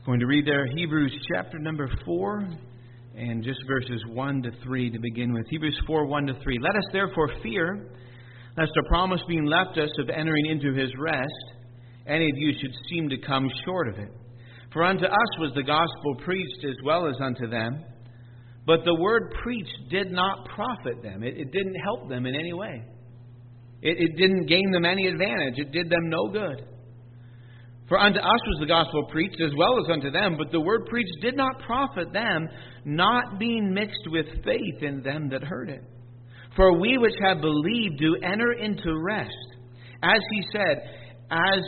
Going to read there Hebrews chapter number 4 and just verses 1 to 3 to begin with. Hebrews 4, 1 to 3. Let us therefore fear, lest a promise being left us of entering into his rest, any of you should seem to come short of it. For unto us was the gospel preached as well as unto them. But the word preached did not profit them. It didn't help them in any way. It didn't gain them any advantage. It did them no good. For unto us was the gospel preached as well as unto them. But the word preached did not profit them, not being mixed with faith in them that heard it. For we which have believed do enter into rest. As he said, as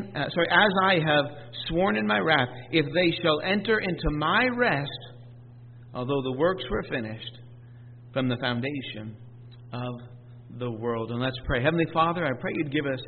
I have sworn in my wrath, if they shall enter into my rest, although the works were finished from the foundation of the world. And let's pray. Heavenly Father, I pray you'd give us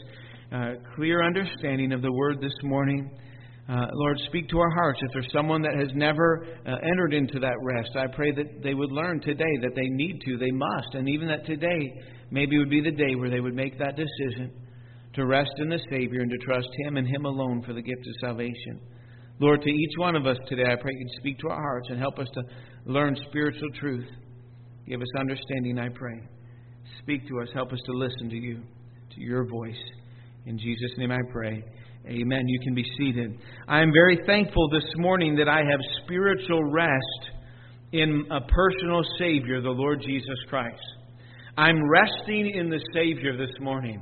clear understanding of the word this morning. Lord, speak to our hearts. If there's someone that has never entered into that rest, I pray that they would learn today that they need to, they must, and even that today maybe would be the day where they would make that decision to rest in the Savior and to trust Him and Him alone for the gift of salvation. Lord, to each one of us today, I pray you'd speak to our hearts and help us to learn spiritual truth. Give us understanding, I pray. Speak to us. Help us to listen to you, to your voice. In Jesus' name I pray. Amen. You can be seated. I am very thankful this morning that I have spiritual rest in a personal Savior, the Lord Jesus Christ. I'm resting in the Savior this morning.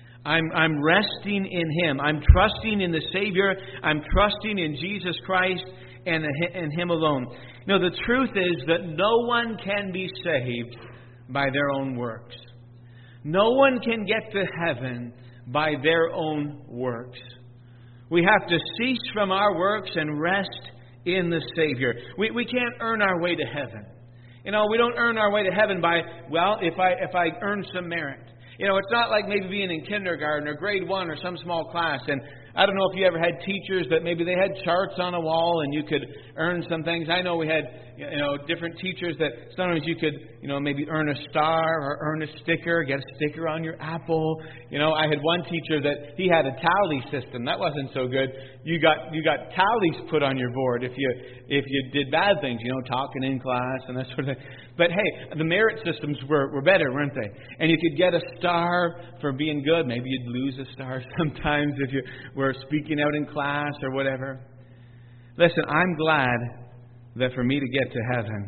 I'm resting in Him. I'm trusting in the Savior. I'm trusting in Jesus Christ and Him alone. You know, the truth is that no one can be saved by their own works. No one can get to heaven by their own works. We have to cease from our works and rest in the Savior. We can't earn our way to heaven. You know, we don't earn our way to heaven by, well, if I earn some merit. You know, it's not like maybe being in kindergarten or grade 1 or some small class. And I don't know if you ever had teachers that maybe they had charts on a wall and you could earn some things. I know we had, different teachers that sometimes you could, maybe earn a star or earn a sticker, get a sticker on your apple. I had one teacher that he had a tally system. That wasn't so good. You got tallies put on your board if you did bad things, talking in class and that sort of thing. But hey, the merit systems were better, weren't they? And you could get a star for being good. Maybe you'd lose a star sometimes if you were speaking out in class or whatever. Listen, I'm glad that for me to get to heaven,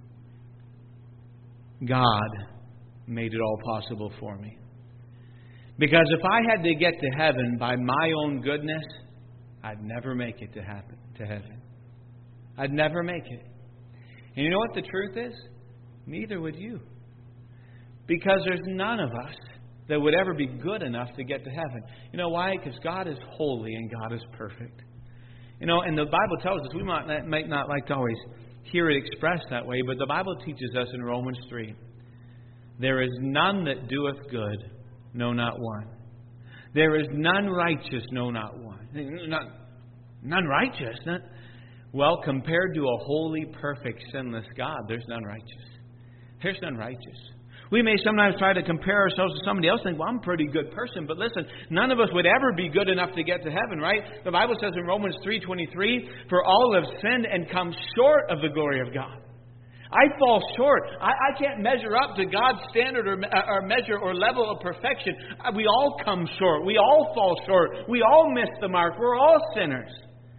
God made it all possible for me. Because if I had to get to heaven by my own goodness, I'd never make it to heaven. I'd never make it. And you know what the truth is? Neither would you. Because there's none of us that would ever be good enough to get to heaven. You know why? Because God is holy and God is perfect. And the Bible tells us, we might not like to always hear it expressed that way, but the Bible teaches us in Romans 3, there is none that doeth good, no, not one. There is none righteous, no, not one. None righteous. Well, compared to a holy, perfect, sinless God, there's none righteous. There's none righteous. We may sometimes try to compare ourselves to somebody else and think, well, I'm a pretty good person. But listen, none of us would ever be good enough to get to heaven, right? The Bible says in Romans 3:23, for all have sinned and come short of the glory of God. I fall short. I can't measure up to God's standard or measure or level of perfection. We all come short. We all fall short. We all miss the mark. We're all sinners.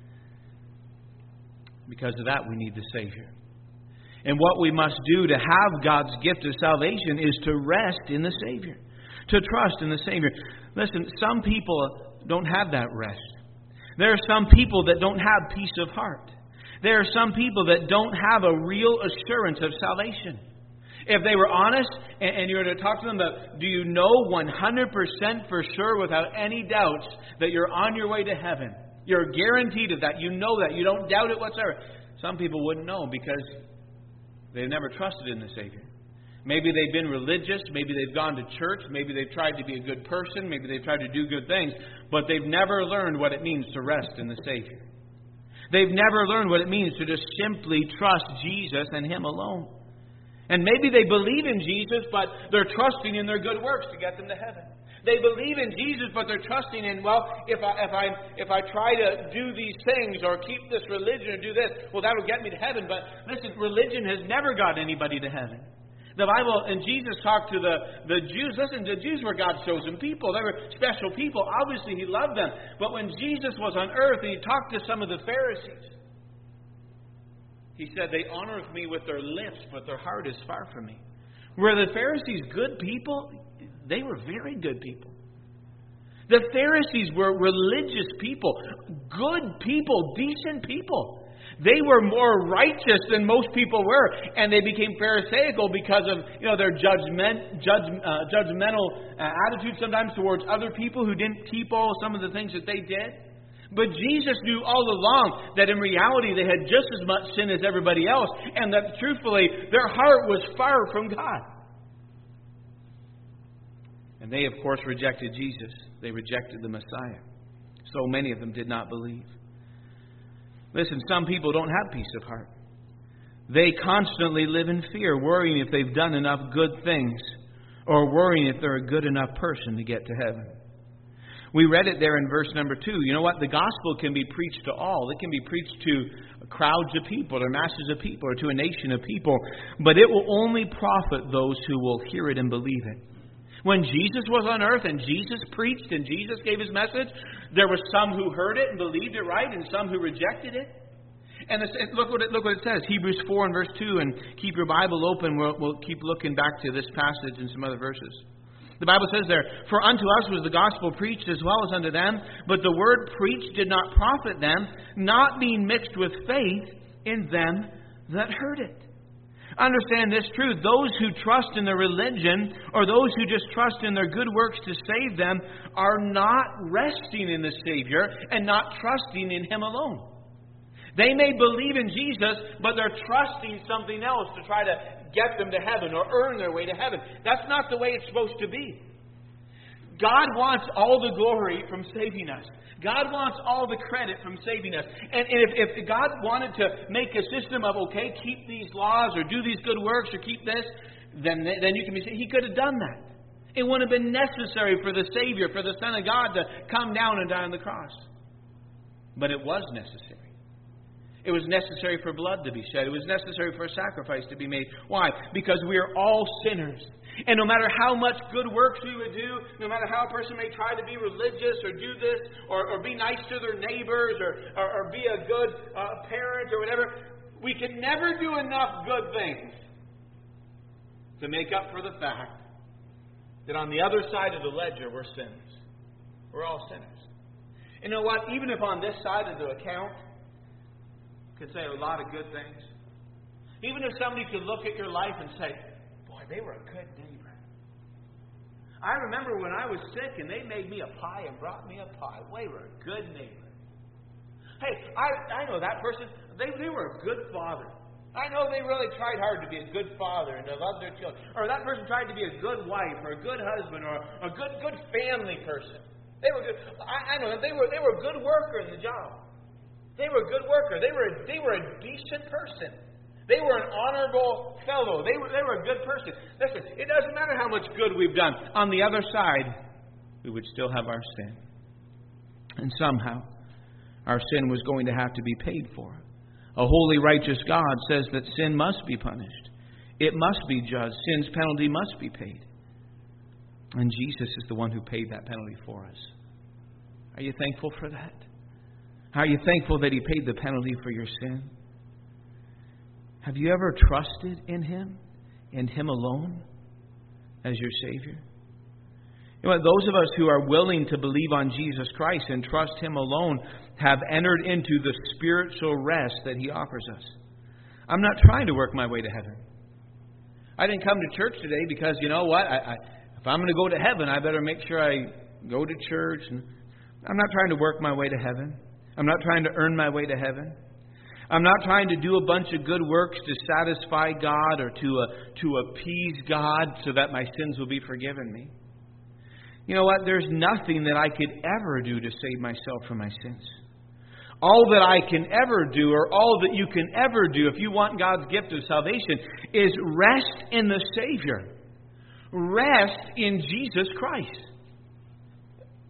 Because of that, we need the Savior. And what we must do to have God's gift of salvation is to rest in the Savior, to trust in the Savior. Listen, some people don't have that rest. There are some people that don't have peace of heart. There are some people that don't have a real assurance of salvation. If they were honest and you were to talk to them about, do you know 100% for sure without any doubts that you're on your way to heaven? You're guaranteed of that. You know that. You don't doubt it whatsoever. Some people wouldn't know because they've never trusted in the Savior. Maybe they've been religious. Maybe they've gone to church. Maybe they've tried to be a good person. Maybe they've tried to do good things. But they've never learned what it means to rest in the Savior. They've never learned what it means to just simply trust Jesus and Him alone. And maybe they believe in Jesus, but they're trusting in their good works to get them to heaven. They believe in Jesus, but they're trusting in, well, if I try to do these things or keep this religion or do this, well, that'll get me to heaven. But listen, religion has never got anybody to heaven. The Bible, and Jesus talked to the Jews. Listen, the Jews were God's chosen people. They were special people. Obviously, He loved them. But when Jesus was on earth and He talked to some of the Pharisees, He said, they honor me with their lips, but their heart is far from me. Were the Pharisees good people? They were very good people. The Pharisees were religious people, good people, decent people. They were more righteous than most people were, and they became Pharisaical because of their judgmental attitude sometimes towards other people who didn't keep some of the things that they did. But Jesus knew all along that in reality they had just as much sin as everybody else, and that truthfully their heart was far from God. And they, of course, rejected Jesus. They rejected the Messiah. So many of them did not believe. Listen, some people don't have peace of heart. They constantly live in fear, worrying if they've done enough good things, or worrying if they're a good enough person to get to heaven. We read it there in verse number 2. You know what? The gospel can be preached to all. It can be preached to crowds of people, or masses of people, or to a nation of people. But it will only profit those who will hear it and believe it. When Jesus was on earth and Jesus preached and Jesus gave His message, there were some who heard it and believed it right, and some who rejected it. And look what it says, Hebrews 4 and verse 2, and keep your Bible open. We'll keep looking back to this passage and some other verses. The Bible says there, for unto us was the gospel preached as well as unto them, but the word preached did not profit them, not being mixed with faith in them that heard it. Understand this truth. Those who trust in their religion, or those who just trust in their good works to save them, are not resting in the Savior and not trusting in Him alone. They may believe in Jesus, but they're trusting something else to try to get them to heaven or earn their way to heaven. That's not the way it's supposed to be. God wants all the glory from saving us. God wants all the credit from saving us. And if God wanted to make a system of, okay, keep these laws or do these good works or keep this, then you can be saved. He could have done that. It wouldn't have been necessary for the Savior, for the Son of God to come down and die on the cross. But it was necessary. It was necessary for blood to be shed. It was necessary for a sacrifice to be made. Why? Because we are all sinners. And no matter how much good works we would do, no matter how a person may try to be religious or do this, or be nice to their neighbors, or be a good parent or whatever, we can never do enough good things to make up for the fact that on the other side of the ledger we're sinners. We're all sinners. You know what? Even if on this side of the account could say a lot of good things, even if somebody could look at your life and say, boy, they were a good neighbor. I remember when I was sick and they made me a pie and brought me a pie. They were a good neighbor. Hey, I know that person. They were a good father. I know they really tried hard to be a good father and to love their children. Or that person tried to be a good wife or a good husband or a good family person. They were good. I know they were a good worker in the job. They were a good worker. They were a decent person. They were an honorable fellow. They were a good person. Listen, it doesn't matter how much good we've done. On the other side, we would still have our sin. And somehow, our sin was going to have to be paid for. A holy, righteous God says that sin must be punished. It must be judged. Sin's penalty must be paid. And Jesus is the one who paid that penalty for us. Are you thankful for that? Are you thankful that He paid the penalty for your sin? Have you ever trusted in Him and Him alone as your Savior? You know what? Those of us who are willing to believe on Jesus Christ and trust Him alone have entered into the spiritual rest that He offers us. I'm not trying to work my way to heaven. I didn't come to church today because, you know what? If I'm going to go to heaven, I better make sure I go to church. And I'm not trying to work my way to heaven. I'm not trying to earn my way to heaven. I'm not trying to do a bunch of good works to satisfy God or to appease God so that my sins will be forgiven me. You know what? There's nothing that I could ever do to save myself from my sins. All that I can ever do, or all that you can ever do if you want God's gift of salvation, is rest in the Savior. Rest in Jesus Christ.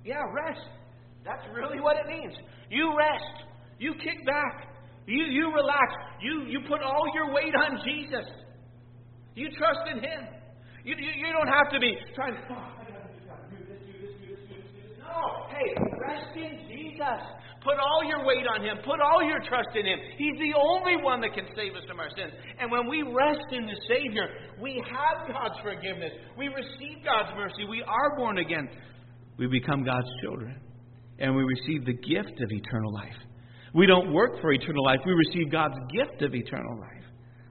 Yeah, rest. That's really what it means. You rest. You kick back. You relax. You put all your weight on Jesus. You trust in Him. You don't have to be trying to, I got to do this. No. Hey, rest in Jesus. Put all your weight on Him. Put all your trust in Him. He's the only one that can save us from our sins. And when we rest in the Savior, we have God's forgiveness. We receive God's mercy. We are born again. We become God's children. And we receive the gift of eternal life. We don't work for eternal life. We receive God's gift of eternal life.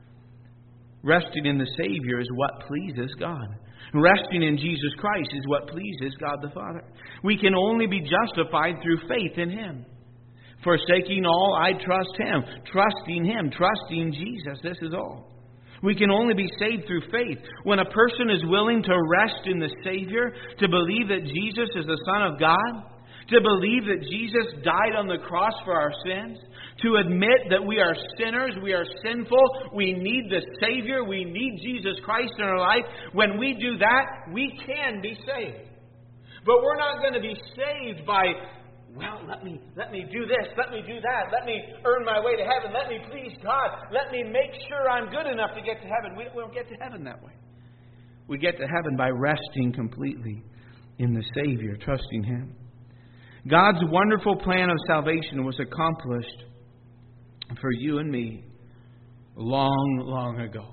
Resting in the Savior is what pleases God. Resting in Jesus Christ is what pleases God the Father. We can only be justified through faith in Him. Forsaking all, I trust Him. Trusting Him. Trusting Jesus. This is all. We can only be saved through faith. When a person is willing to rest in the Savior, to believe that Jesus is the Son of God, to believe that Jesus died on the cross for our sins, to admit that we are sinners, we are sinful, we need the Savior, we need Jesus Christ in our life. When we do that, we can be saved. But we're not going to be saved by, well, let me do this, let me do that, let me earn my way to heaven, let me please God, let me make sure I'm good enough to get to heaven. We don't get to heaven that way. We get to heaven by resting completely in the Savior, trusting Him. God's wonderful plan of salvation was accomplished for you and me long, long ago.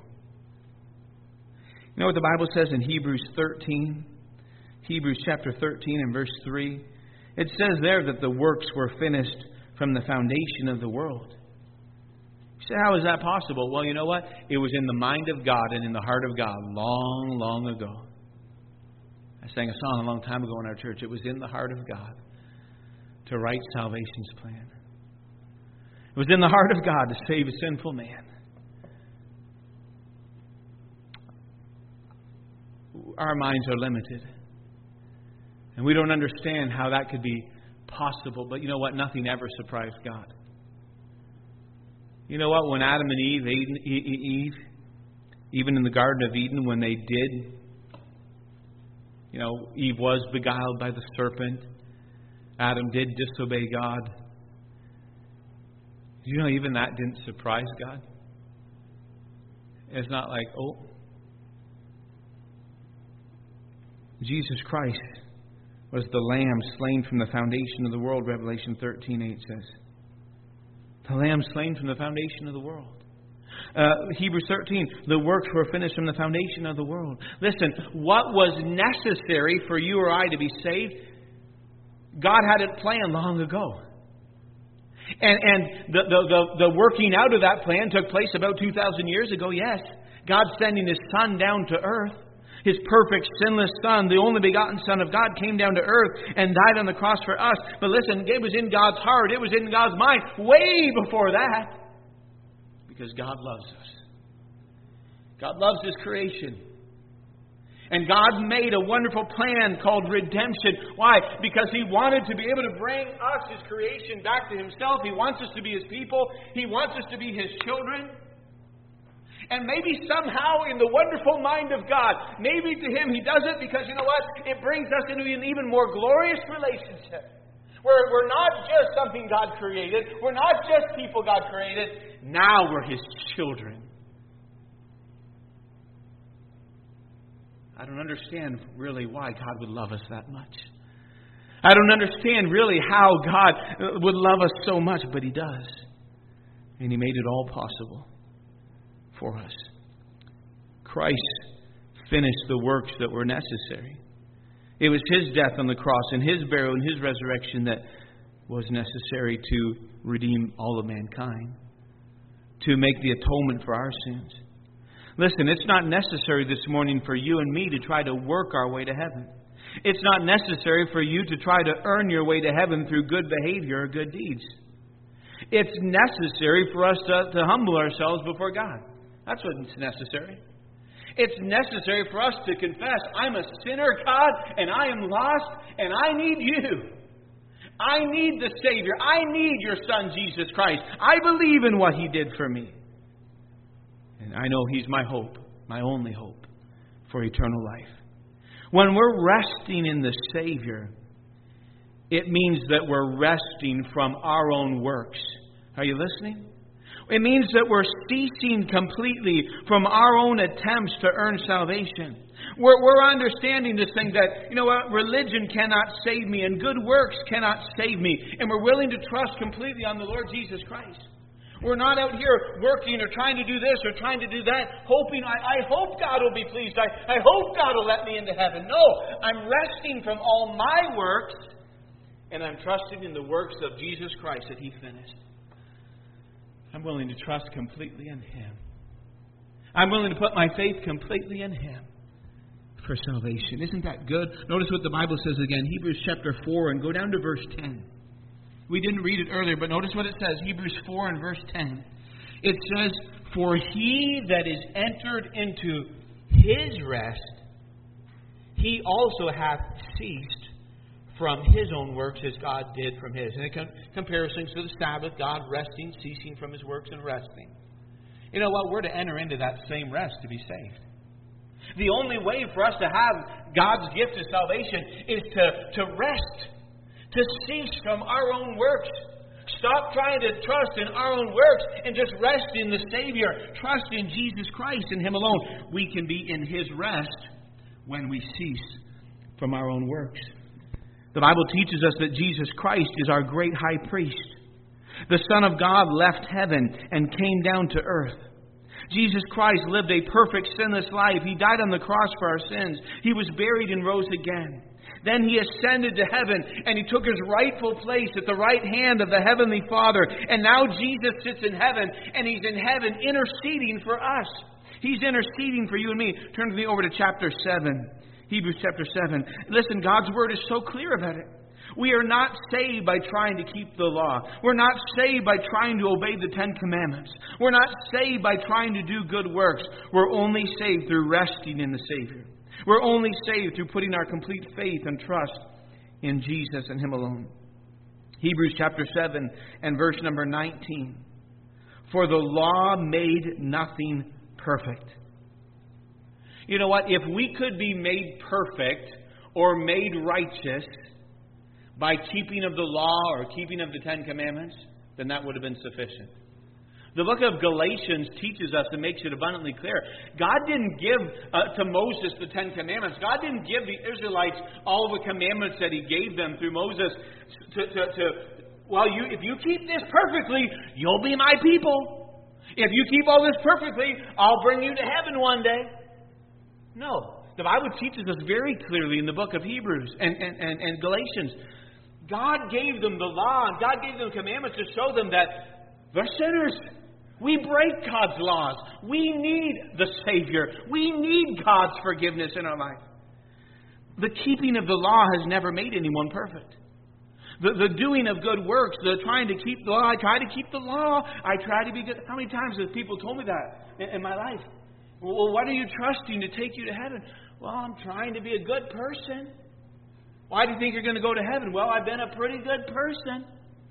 You know what the Bible says in Hebrews 13? Hebrews chapter 13 and verse 3. It says there that the works were finished from the foundation of the world. You say, how is that possible? Well, you know what? It was in the mind of God and in the heart of God long, long ago. I sang a song a long time ago in our church. It was in the heart of God to write salvation's plan. It was in the heart of God to save a sinful man. Our minds are limited. And we don't understand how that could be possible. But you know what? Nothing ever surprised God. You know what? When Adam and Eve, even in the Garden of Eden, when they did, Eve was beguiled by the serpent. Adam did disobey God. You know, even that didn't surprise God. It's not like, Jesus Christ was the Lamb slain from the foundation of the world, Revelation 13:8 says. The Lamb slain from the foundation of the world. Hebrews 13, the works were finished from the foundation of the world. Listen, what was necessary for you or I to be saved, God had it planned long ago. And the working out of that plan took place about 2,000 years ago, yes. God sending His Son down to earth. His perfect, sinless Son, the only begotten Son of God, came down to earth and died on the cross for us. But listen, it was in God's heart. It was in God's mind way before that. Because God loves us. God loves His creation. And God made a wonderful plan called redemption. Why? Because He wanted to be able to bring us, His creation, back to Himself. He wants us to be His people. He wants us to be His children. And maybe somehow in the wonderful mind of God, maybe to Him He does it because, you know what? It brings us into an even more glorious relationship. Where we're not just something God created. We're not just people God created. Now we're His children. I don't understand really why God would love us that much. I don't understand really how God would love us so much, but He does. And He made it all possible for us. Christ finished the works that were necessary. It was His death on the cross and His burial and His resurrection that was necessary to redeem all of mankind, to make the atonement for our sins. Listen, it's not necessary this morning for you and me to try to work our way to heaven. It's not necessary for you to try to earn your way to heaven through good behavior or good deeds. It's necessary for us to humble ourselves before God. That's what's necessary. It's necessary for us to confess, I'm a sinner, God, and I am lost, and I need You. I need the Savior. I need Your Son, Jesus Christ. I believe in what He did for me. And I know He's my hope, my only hope for eternal life. When we're resting in the Savior, It means that we're resting from our own works. Are you listening? It means that we're ceasing completely from our own attempts to earn salvation. We're understanding this thing that, you know what, religion cannot save me and good works cannot save me. And we're willing to trust completely on the Lord Jesus Christ. We're not out here working or trying to do this or trying to do that, hoping, I hope God will be pleased. I hope God will let me into heaven. No, I'm resting from all my works, and I'm trusting in the works of Jesus Christ that He finished. I'm willing to trust completely in Him. I'm willing to put my faith completely in Him for salvation. Isn't that good? Notice what the Bible says again, Hebrews chapter 4, and go down to verse 10. We didn't read it earlier, but notice what it says, Hebrews 4 and verse 10. It says, "For he that is entered into his rest, he also hath ceased from his own works as God did from his." And in comparison to the Sabbath, God resting, ceasing from His works and resting. You know what? We're to enter into that same rest to be saved. The only way for us to have God's gift of salvation is to rest, to cease from our own works. Stop trying to trust in our own works and just rest in the Savior. Trust in Jesus Christ and Him alone. We can be in His rest when we cease from our own works. The Bible teaches us that Jesus Christ is our great high priest. The Son of God left heaven and came down to earth. Jesus Christ lived a perfect, sinless life. He died on the cross for our sins. He was buried and rose again. Then He ascended to heaven, and He took His rightful place at the right hand of the Heavenly Father. And now Jesus sits in heaven, and He's in heaven interceding for us. He's interceding for you and me. Turn with me over to chapter 7. Hebrews chapter 7. Listen, God's Word is so clear about it. We are not saved by trying to keep the law. We're not saved by trying to obey the Ten Commandments. We're not saved by trying to do good works. We're only saved through resting in the Savior. We're only saved through putting our complete faith and trust in Jesus and Him alone. Hebrews chapter 7 and verse number 19. "For the law made nothing perfect." You know what? If we could be made perfect or made righteous by keeping of the law or keeping of the Ten Commandments, then that would have been sufficient. The book of Galatians teaches us and makes it abundantly clear. God didn't give to Moses the Ten Commandments. God didn't give the Israelites all the commandments that He gave them through Moses if you keep this perfectly, you'll be my people. If you keep all this perfectly, I'll bring you to heaven one day. No. The Bible teaches us very clearly in the book of Hebrews and Galatians. God gave them the law and God gave them commandments to show them that they're sinners. We break God's laws. We need the Savior. We need God's forgiveness in our life. The keeping of the law has never made anyone perfect. The doing of good works, the trying to keep the law. I try to keep the law. I try to be good. How many times have people told me that in my life? Well, what are you trusting to take you to heaven? Well, I'm trying to be a good person. Why do you think you're going to go to heaven? Well, I've been a pretty good person.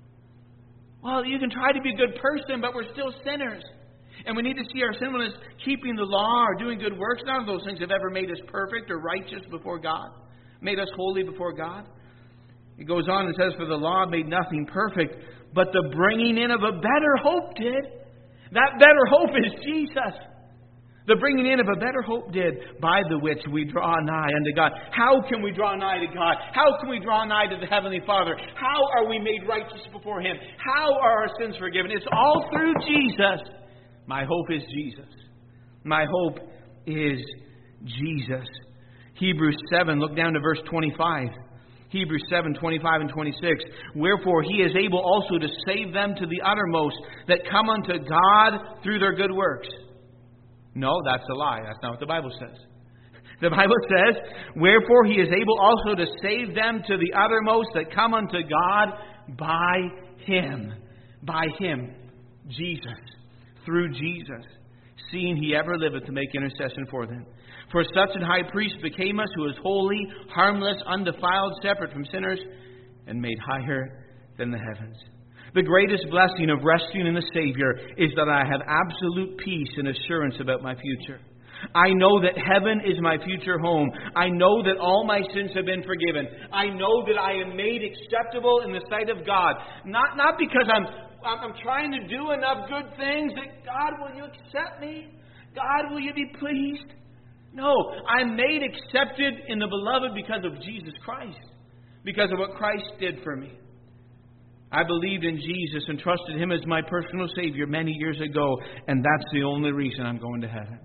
Well, you can try to be a good person, but we're still sinners. And we need to see our sinfulness keeping the law or doing good works. None of those things have ever made us perfect or righteous before God, made us holy before God. It goes on and says, "For the law made nothing perfect, but the bringing in of a better hope did." That better hope is Jesus. The bringing in of a better hope did, by the which we draw nigh unto God. How can we draw nigh to God? How can we draw nigh to the Heavenly Father? How are we made righteous before Him? How are our sins forgiven? It's all through Jesus. My hope is Jesus. My hope is Jesus. Hebrews 7, look down to verse 25. Hebrews 7, 25 and 26. "Wherefore He is able also to save them to the uttermost that come unto God through their good works." No, that's a lie. That's not what the Bible says. The Bible says, "Wherefore He is able also to save them to the uttermost that come unto God by Him." By Him, Jesus. Through Jesus. "Seeing He ever liveth to make intercession for them. For such an high priest became us, who is holy, harmless, undefiled, separate from sinners, and made higher than the heavens." The greatest blessing of resting in the Savior is that I have absolute peace and assurance about my future. I know that heaven is my future home. I know that all my sins have been forgiven. I know that I am made acceptable in the sight of God. Not because I'm trying to do enough good things that God, will you accept me? God, will you be pleased? No, I'm made accepted in the beloved because of Jesus Christ. Because of what Christ did for me. I believed in Jesus and trusted Him as my personal Savior many years ago, and that's the only reason I'm going to heaven.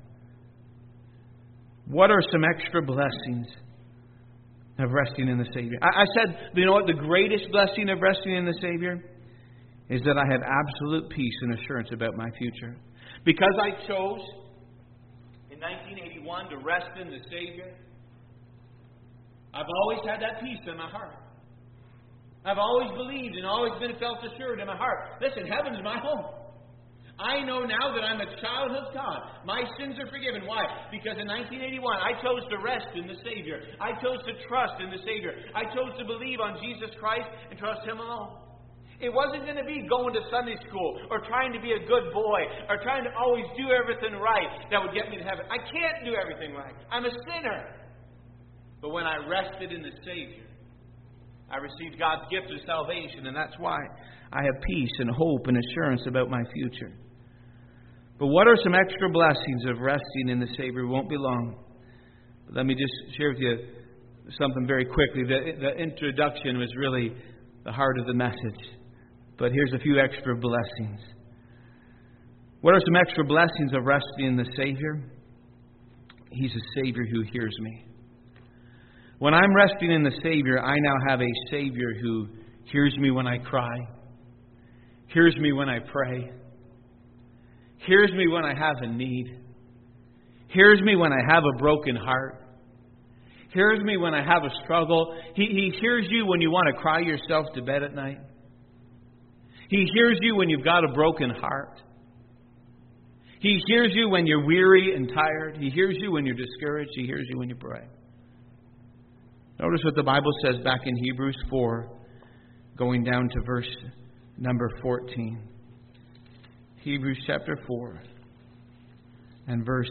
What are some extra blessings of resting in the Savior? I said, you know what? The greatest blessing of resting in the Savior is that I have absolute peace and assurance about my future. Because I chose in 1981 to rest in the Savior, I've always had that peace in my heart. I've always believed and always been felt assured in my heart. Listen, heaven's my home. I know now that I'm a child of God. My sins are forgiven. Why? Because in 1981, I chose to rest in the Savior. I chose to trust in the Savior. I chose to believe on Jesus Christ and trust Him alone. It wasn't going to be going to Sunday school or trying to be a good boy or trying to always do everything right that would get me to heaven. I can't do everything right. I'm a sinner. But when I rested in the Savior, I received God's gift of salvation, and that's why I have peace and hope and assurance about my future. But what are some extra blessings of resting in the Savior? Won't be long. But let me just share with you something very quickly. The introduction was really the heart of the message. But here's a few extra blessings. What are some extra blessings of resting in the Savior? He's a Savior who hears me. When I'm resting in the Savior, I now have a Savior who hears me when I cry, hears me when I pray, hears me when I have a need, hears me when I have a broken heart, hears me when I have a struggle. He hears you when you want to cry yourself to bed at night. He hears you when you've got a broken heart. He hears you when you're weary and tired. He hears you when you're discouraged. He hears you when you pray. Notice what the Bible says back in Hebrews 4, going down to verse number 14. Hebrews chapter 4 and verse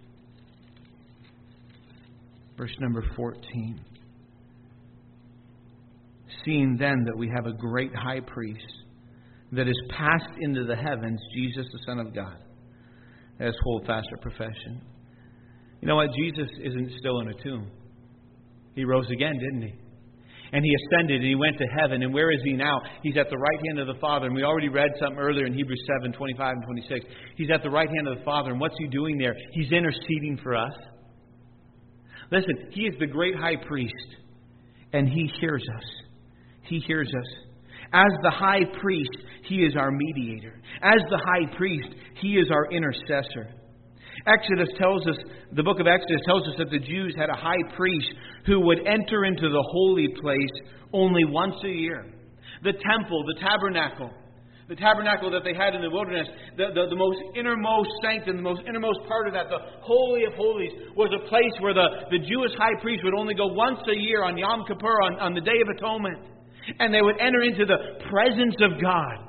number 14. Seeing then that we have a great high priest that is passed into the heavens, Jesus the Son of God. Let's hold fast our profession. You know what? Jesus isn't still in a tomb. He rose again, didn't He? And He ascended and He went to heaven. And where is He now? He's at the right hand of the Father. And we already read something earlier in Hebrews 7, 25 and 26. He's at the right hand of the Father. And what's He doing there? He's interceding for us. Listen, He is the great high priest. And He hears us. He hears us. As the high priest, He is our mediator. As the high priest, He is our intercessor. Exodus tells us, the book of Exodus tells us that the Jews had a high priest who would enter into the holy place only once a year. The temple, the tabernacle that they had in the wilderness, the most innermost sanctum, the most innermost part of that, the Holy of Holies, was a place where the Jewish high priest would only go once a year on Yom Kippur, on the Day of Atonement. And they would enter into the presence of God.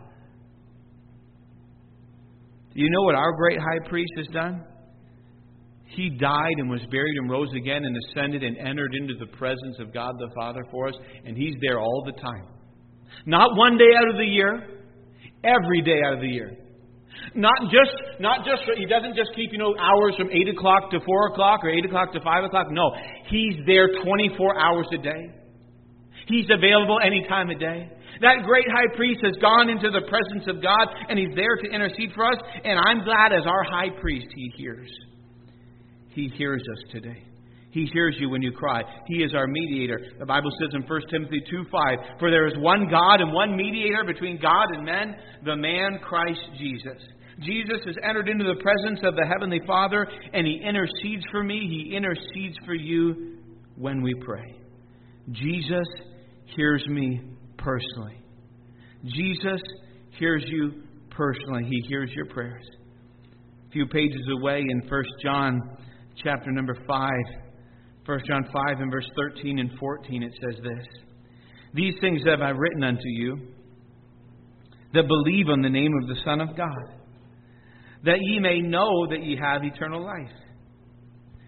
Do you know what our great high priest has done? He died and was buried and rose again and ascended and entered into the presence of God the Father for us. And He's there all the time. Not one day out of the year. Every day out of the year. Not just He doesn't just keep, hours from 8 o'clock to 4 o'clock or 8 o'clock to 5 o'clock. No. He's there 24 hours a day. He's available any time of day. That great high priest has gone into the presence of God and He's there to intercede for us. And I'm glad as our high priest He hears. He hears us today. He hears you when you cry. He is our mediator. The Bible says in 1 Timothy 2:5, for there is one God and one mediator between God and men, the man Christ Jesus. Jesus has entered into the presence of the Heavenly Father and He intercedes for me. He intercedes for you when we pray. Jesus hears me personally. Jesus hears you personally. He hears your prayers. A few pages away in 1 John chapter number 5, 1 John 5 and verse 13 and 14, it says this. These things have I written unto you that believe on the name of the Son of God, that ye may know that ye have eternal life.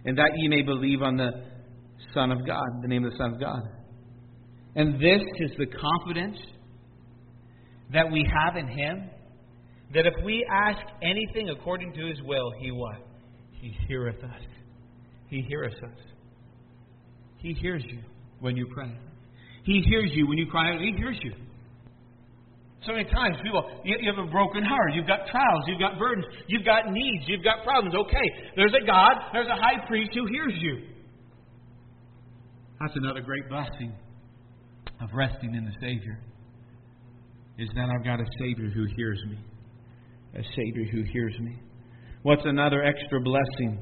and that ye may believe on the Son of God, the name of the Son of God. And this is the confidence that we have in Him, that if we ask anything according to His will, He what? He heareth us. He heareth us. He hears you when you pray. He hears you when you cry out. He hears you. So many times people, you have a broken heart. You've got trials. You've got burdens. You've got needs. You've got problems. Okay, there's a God. There's a high priest who hears you. That's another great blessing of resting in the Savior, is that I've got a Savior who hears me. A Savior who hears me. What's another extra blessing?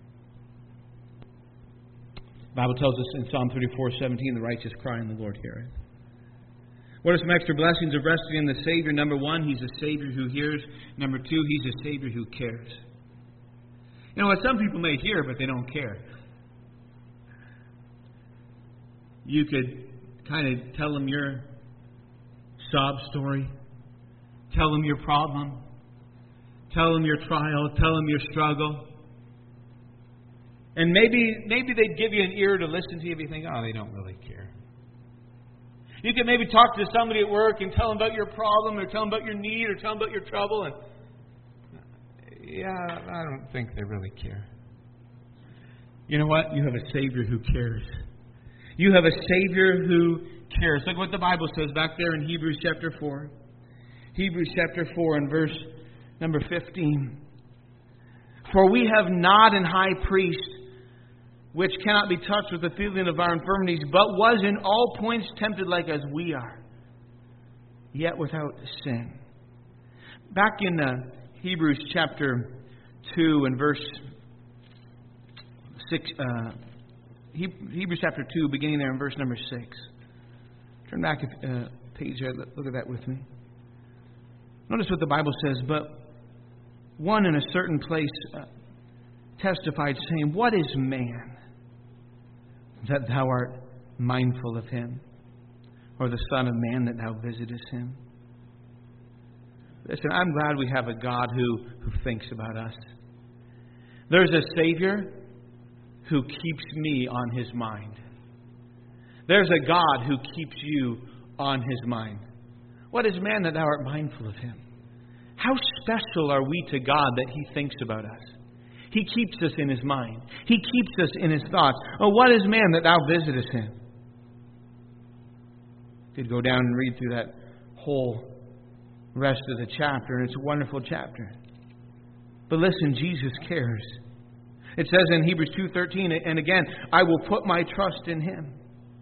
The Bible tells us in Psalm 34:17, the righteous cry and the Lord heareth. What are some extra blessings of resting in the Savior? Number one, He's a Savior who hears. Number two, He's a Savior who cares. You know what? Some people may hear, but they don't care. You could kind of tell them your sob story. Tell them your problem. Tell them your trial. Tell them your struggle. And maybe they'd give you an ear to listen to you, but you think, oh, they don't really care. You can maybe talk to somebody at work and tell them about your problem, or tell them about your need, or tell them about your trouble, and yeah, I don't think they really care. You know what? You have a Savior who cares. You have a Savior who cares. Look what the Bible says back there in Hebrews chapter 4. Hebrews chapter 4 and verse number 15. For we have not an high priest which cannot be touched with the feeling of our infirmities, but was in all points tempted like as we are, yet without sin. Back in Hebrews chapter 2 and verse 6, Hebrews chapter 2, beginning there in verse number 6. Turn back a page there. Look at that with me. Notice what the Bible says. But one in a certain place testified, saying, what is man that thou art mindful of him? Or the Son of Man that thou visitest him? Listen, I'm glad we have a God who thinks about us. There's a Savior who keeps me on His mind. There's a God who keeps you on His mind. What is man that thou art mindful of him? How special are we to God that He thinks about us? He keeps us in His mind. He keeps us in His thoughts. Oh, what is man that thou visitest him? You could go down and read through that whole rest of the chapter, and it's a wonderful chapter. But listen, Jesus cares. It says in Hebrews 2:13, and again, I will put my trust in Him.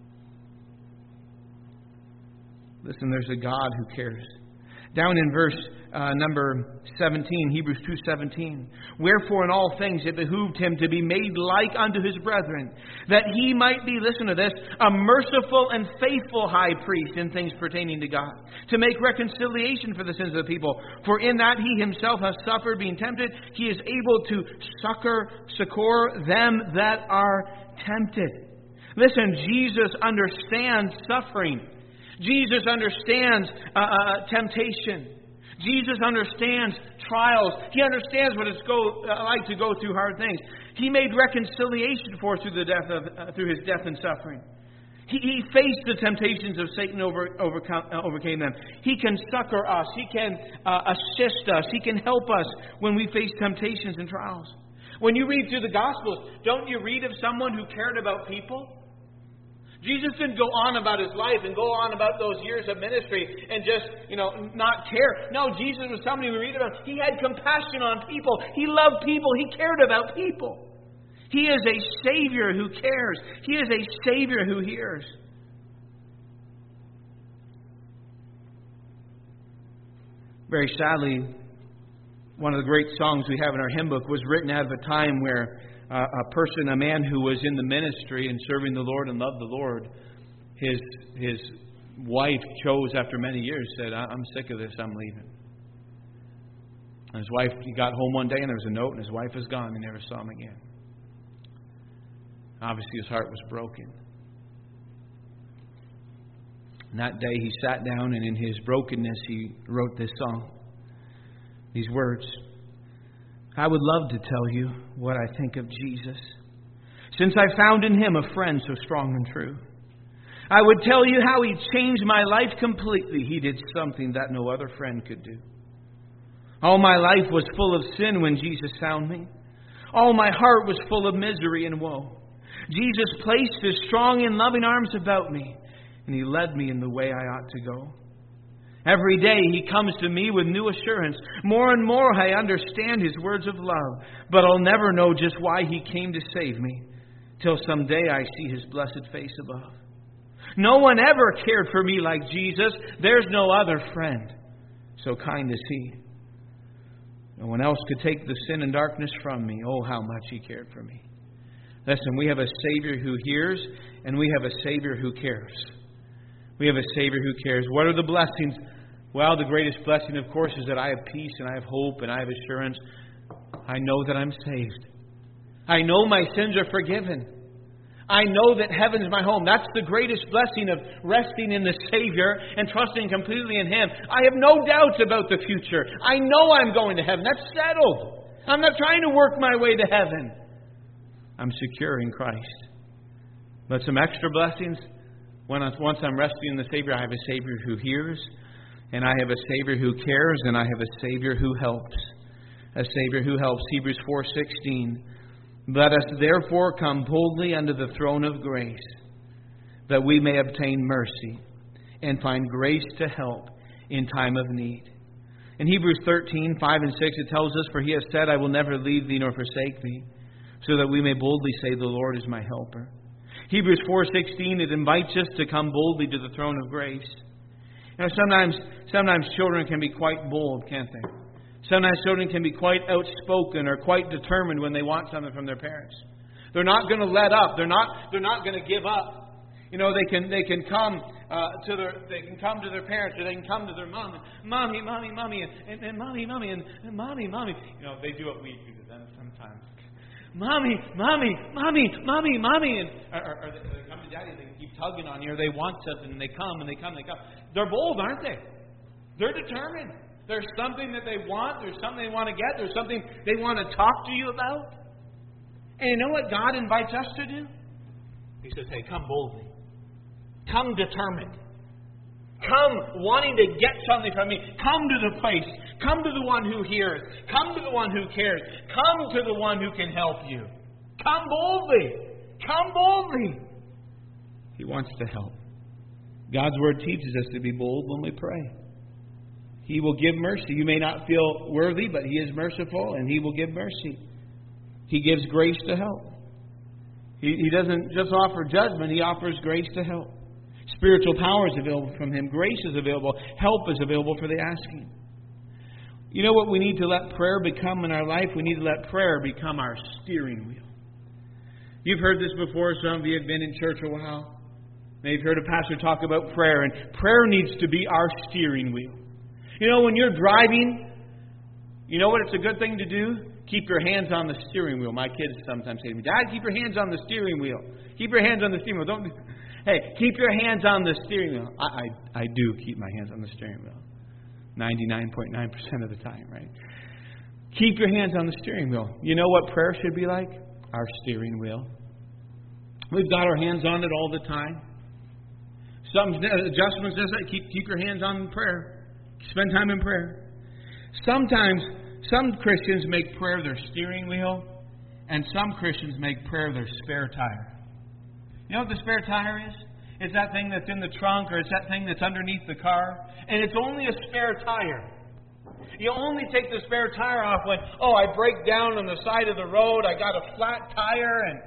Listen, there's a God who cares. Down in verse number 17, Hebrews 2:17. Wherefore in all things it behooved Him to be made like unto His brethren, that He might be, listen to this, a merciful and faithful high priest in things pertaining to God, to make reconciliation for the sins of the people. For in that He Himself hath suffered, being tempted, He is able to succor them that are tempted. Listen, Jesus understands suffering. Jesus understands temptation. Jesus understands trials. He understands what it's like to go through hard things. He made reconciliation for us through His death and suffering. He faced the temptations of Satan, overcame them. He can succor us. He can assist us. He can help us when we face temptations and trials. When you read through the Gospels, don't you read of someone who cared about people? Jesus didn't go on about His life and go on about those years of ministry and just, not care. No, Jesus was somebody we read about. He had compassion on people. He loved people. He cared about people. He is a Savior who cares. He is a Savior who hears. Very sadly, one of the great songs we have in our hymn book was written out of a time where a man who was in the ministry and serving the Lord and loved the Lord, his wife chose after many years, said, I'm sick of this, I'm leaving. And his wife, he got home one day and there was a note and his wife was gone. He never saw him again. Obviously his heart was broken. And that day he sat down and in his brokenness he wrote this song. These words. I would love to tell you what I think of Jesus. since I found in Him a friend so strong and true. I would tell you how He changed my life completely. He did something that no other friend could do. All my life was full of sin when Jesus found me. All my heart was full of misery and woe. Jesus placed His strong and loving arms about me, and He led me in the way I ought to go. Every day He comes to me with new assurance. More and more I understand His words of love, but I'll never know just why He came to save me, till someday I see His blessed face above. No one ever cared for me like Jesus. There's no other friend so kind as He. No one else could take the sin and darkness from me. Oh, how much He cared for me. Listen, we have a Savior who hears, and we have a Savior who cares. We have a Savior who cares. What are the blessings? Well, the greatest blessing, of course, is that I have peace and I have hope and I have assurance. I know that I'm saved. I know my sins are forgiven. I know that heaven's my home. That's the greatest blessing of resting in the Savior and trusting completely in Him. I have no doubts about the future. I know I'm going to heaven. That's settled. I'm not trying to work my way to heaven. I'm secure in Christ. But some extra blessings, once I'm resting in the Savior, I have a Savior who hears, and I have a Savior who cares, and I have a Savior who helps. A Savior who helps. Hebrews 4:16. Let us therefore come boldly unto the throne of grace, that we may obtain mercy and find grace to help in time of need. In Hebrews 13:5 and 6, it tells us, For He has said, I will never leave thee nor forsake thee, so that we may boldly say, The Lord is my helper. Hebrews 4:16, it invites us to come boldly to the throne of grace. You know, sometimes children can be quite bold, can't they? Sometimes children can be quite outspoken or quite determined when they want something from their parents. They're not going to let up. They're not going to give up. You know, they can come to their parents, or they can come to their mom, mommy, and mommy, and mommy, mommy. You know, they do what we do to them sometimes. Mommy, and or they come to daddy, they keep tugging on you, or they want something, and they come. They're bold, aren't they? They're determined. There's something that they want. There's something they want to get. There's something they want to talk to you about. And you know what God invites us to do? He says, hey, come boldly. Come determined. Come wanting to get something from me. Come to the place. Come to the one who hears. Come to the one who cares. Come to the one who can help you. Come boldly. Come boldly. He wants to help. God's Word teaches us to be bold when we pray. He will give mercy. You may not feel worthy, but He is merciful, and He will give mercy. He gives grace to help. He doesn't just offer judgment. He offers grace to help. Spiritual power is available from Him. Grace is available. Help is available for the asking. You know what we need to let prayer become in our life? We need to let prayer become our steering wheel. You've heard this before. Some of you have been in church a while. Maybe you've heard a pastor talk about prayer, and prayer needs to be our steering wheel. You know, when you're driving, you know what it's a good thing to do? Keep your hands on the steering wheel. My kids sometimes say to me, Dad, keep your hands on the steering wheel. Keep your hands on the steering wheel. Hey, keep your hands on the steering wheel. I do keep my hands on the steering wheel. 99.9% of the time, right? Keep your hands on the steering wheel. You know what prayer should be like? Our steering wheel. We've got our hands on it all the time. Some adjustments, keep your hands on prayer. Spend time in prayer. Sometimes, some Christians make prayer their steering wheel, and some Christians make prayer their spare tire. You know what the spare tire is? It's that thing that's in the trunk, or it's that thing that's underneath the car, and it's only a spare tire. You only take the spare tire off when, I break down on the side of the road, I got a flat tire, and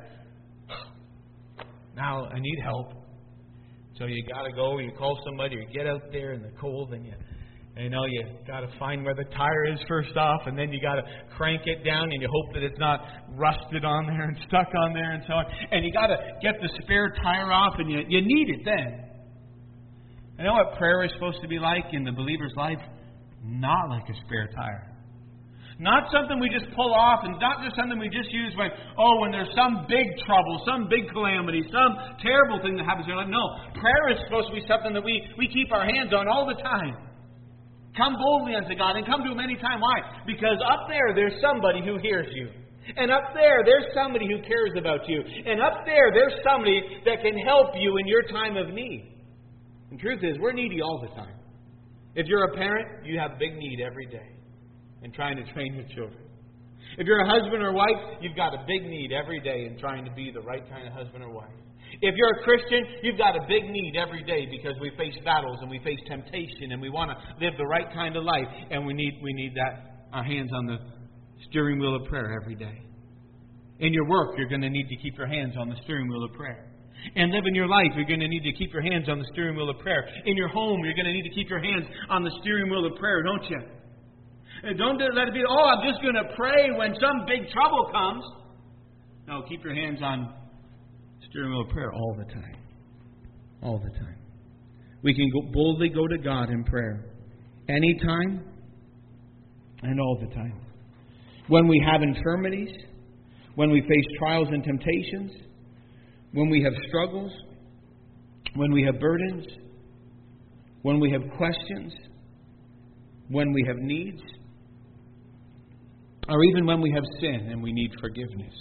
now I need help. So you got to go, you call somebody, or get out there in the cold, and you got to find where the tire is first off, and then you got to crank it down, and you hope that it's not rusted on there and stuck on there and so on. And you got to get the spare tire off, and you need it then. You know what prayer is supposed to be like in the believer's life? Not like a spare tire. Not something we just pull off, and not just something we just use when there's some big trouble, some big calamity, some terrible thing that happens in our life. No, prayer is supposed to be something that we keep our hands on all the time. Come boldly unto God and come to Him anytime. Why? Because up there's somebody who hears you. And up there, there's somebody who cares about you. And up there, there's somebody that can help you in your time of need. And truth is, we're needy all the time. If you're a parent, you have big need every day in trying to train your children. If you're a husband or wife, you've got a big need every day in trying to be the right kind of husband or wife. If you're a Christian, you've got a big need every day because we face battles and we face temptation and we want to live the right kind of life. And we need that, our hands on the steering wheel of prayer every day. In your work, you're going to need to keep your hands on the steering wheel of prayer. And living your life, you're going to need to keep your hands on the steering wheel of prayer. In your home, you're going to need to keep your hands on the steering wheel of prayer, don't you? And don't let it be, I'm just going to pray when some big trouble comes. No, keep your hands on the steering wheel of prayer all the time. All the time. We can boldly go to God in prayer. Anytime and all the time. When we have infirmities, when we face trials and temptations, when we have struggles, when we have burdens, when we have questions, when we have needs, or even when we have sin and we need forgiveness.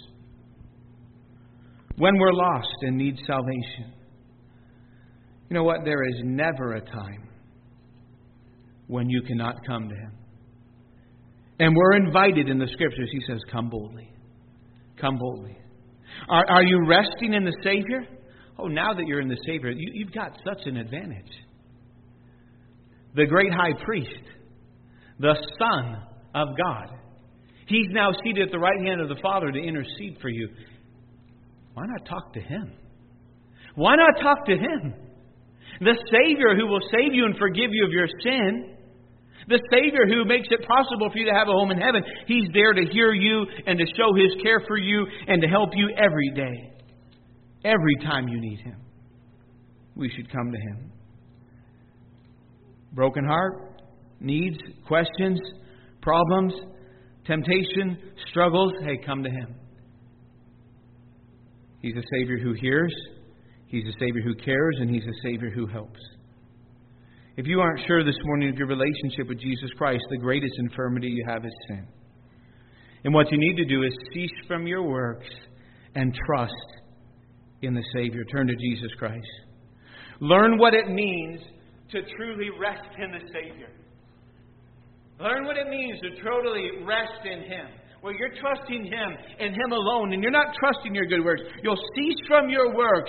When we're lost and need salvation. You know what? There is never a time when you cannot come to Him. And we're invited in the Scriptures. He says, come boldly. Come boldly. Are you resting in the Savior? Oh, now that you're in the Savior, you've got such an advantage. The great high priest, the Son of God, He's now seated at the right hand of the Father to intercede for you. Why not talk to Him? Why not talk to Him? The Savior who will save you and forgive you of your sin. The Savior who makes it possible for you to have a home in heaven. He's there to hear you and to show His care for you and to help you every day. Every time you need Him. We should come to Him. Broken heart, needs, questions, problems, temptation, struggles. Hey, come to Him. He's a Savior who hears. He's a Savior who cares. And He's a Savior who helps. If you aren't sure this morning of your relationship with Jesus Christ, the greatest infirmity you have is sin. And what you need to do is cease from your works and trust in the Savior. Turn to Jesus Christ. Learn what it means to truly rest in the Savior. Learn what it means to totally rest in Him. Well, you're trusting Him and Him alone, and you're not trusting your good works. You'll cease from your works.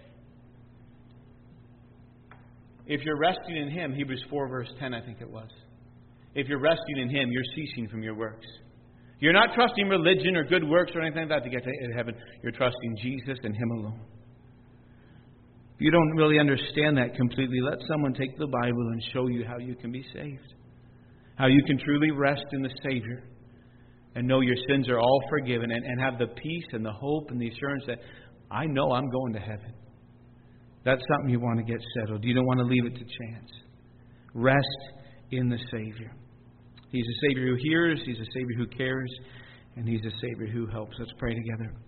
If you're resting in Him, Hebrews 4 verse 10, I think it was. If you're resting in Him, you're ceasing from your works. You're not trusting religion or good works or anything like that to get to heaven. You're trusting Jesus and Him alone. If you don't really understand that completely, let someone take the Bible and show you how you can be saved. How you can truly rest in the Savior and know your sins are all forgiven and have the peace and the hope and the assurance that I know I'm going to heaven. That's something you want to get settled. You don't want to leave it to chance. Rest in the Savior. He's a Savior who hears. He's a Savior who cares. And He's a Savior who helps. Let's pray together.